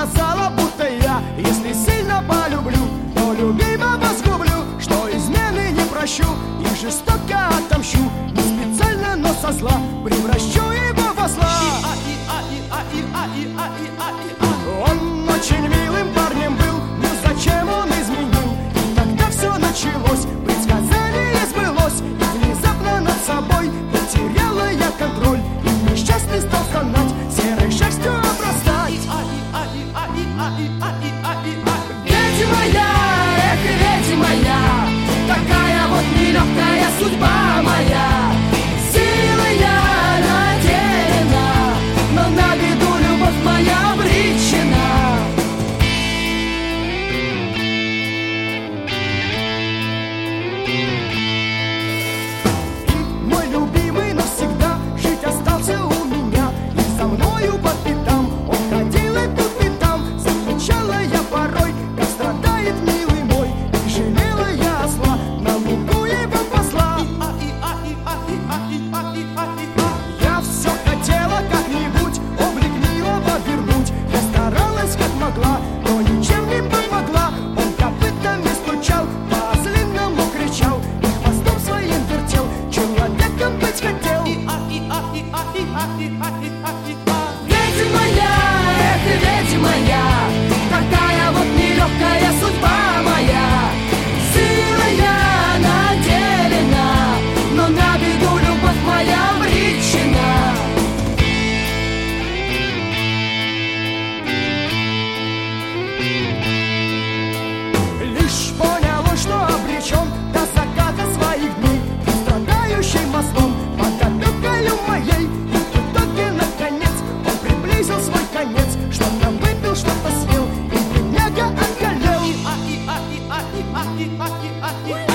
сказала, будто я, если сильно полюблю, то любимого сгублю, что измены не прощу и жестоко отомщу. Не специально, но со зла превращу его в осла. Он очень милым парнем был, но зачем он изменил? И тогда все началось, предсказание сбылось, и внезапно над собой потеряла я контроль, и несчастный стал стонать, серой шерстью обрастать. Ведьма я, эх, ведьма я, такая вот нелегкая судьба моя. Силой я наделена, но на беду любовь моя обречена. И мой любимый навсегда жить остался у меня, и за мною по пятам он ходил и тут и там. Замечала я порой, как страдает милый мой, и жалела я осла, на лугу его посла. Я все хотела как-нибудь облик милого вернуть, я старалась как могла, но ничем не помогла. Он копытами стучал, по-ослиному кричал, и хвостом своим вертел, человеком быть хотел. Ведьма я, эх, ведьма я, такая вот нелегкая судьба моя. Силой я наделена, но на беду любовь моя обречена. Лишь понял он, что обречен до заката своих дней, и страдающий мостом под опекою моей. И в итоге, наконец, он приблизил свой конец, что-то выпил, что-то съел, и бедняга околел.